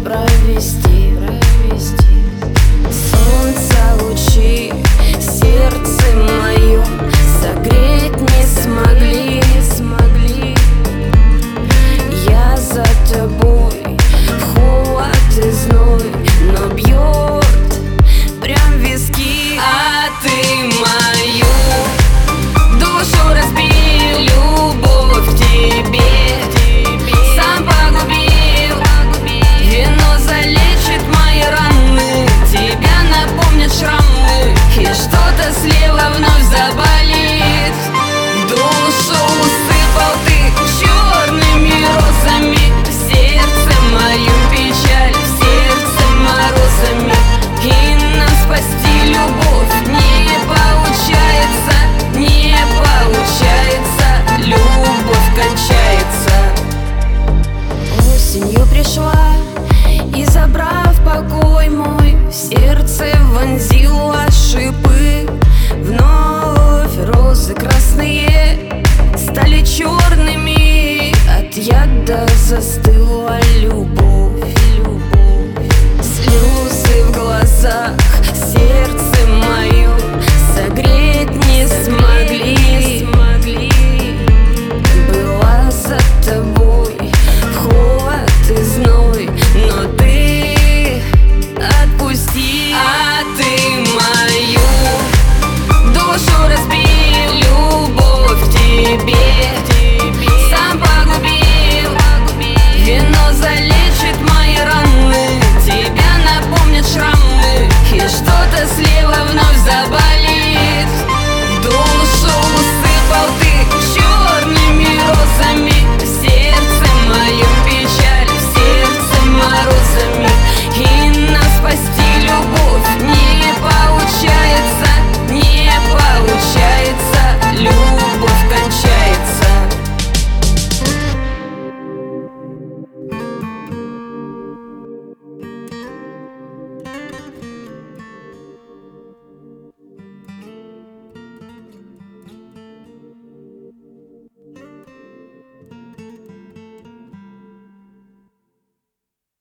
провести. Солнца лучи сердце мое согреть не смогли. Я за тобой в холод и зной, но бьет прям виски. А ты мою душу разбил, любовь к тебе сам погубил. Вино залечит мои раны, тебя напомнят шрамы, и что-то слева вновь заболит. Душу усыпал ты черными розами, в сердце мою печаль, в сердце морозами. И нам спасти любовь не получается, любовь кончается. Осенью пришла и, забрав покой мой, в сердце вонзила шипы. Вновь розы красные стали черными, от яда застыла любовь. Слезы в глазах сердце мое согреть не смогли.